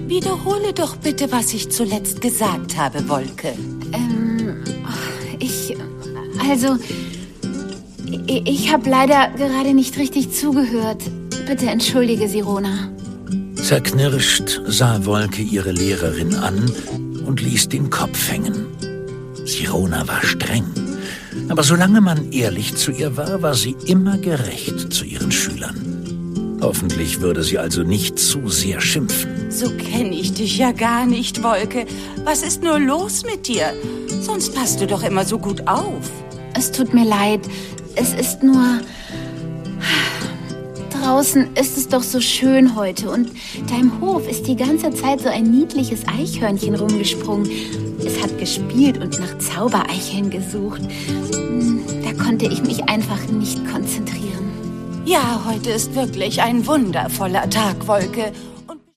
Wiederhole doch bitte, was ich zuletzt gesagt habe, Wolke. Ich habe leider gerade nicht richtig zugehört. Bitte entschuldige, Sirona. Zerknirscht sah Wolke ihre Lehrerin an und ließ den Kopf hängen. Sirona war streng, aber solange man ehrlich zu ihr war, war sie immer gerecht zu ihren Schülern. Hoffentlich würde sie also nicht zu sehr schimpfen. So kenne ich dich ja gar nicht, Wolke. Was ist nur los mit dir? Sonst passt du doch immer so gut auf. Es tut mir leid. Es ist nur... Draußen ist es doch so schön heute und da im Hof ist die ganze Zeit so ein niedliches Eichhörnchen rumgesprungen. Es hat gespielt und nach Zaubereicheln gesucht. Da konnte ich mich einfach nicht konzentrieren. Ja, heute ist wirklich ein wundervoller Tag, Wolke.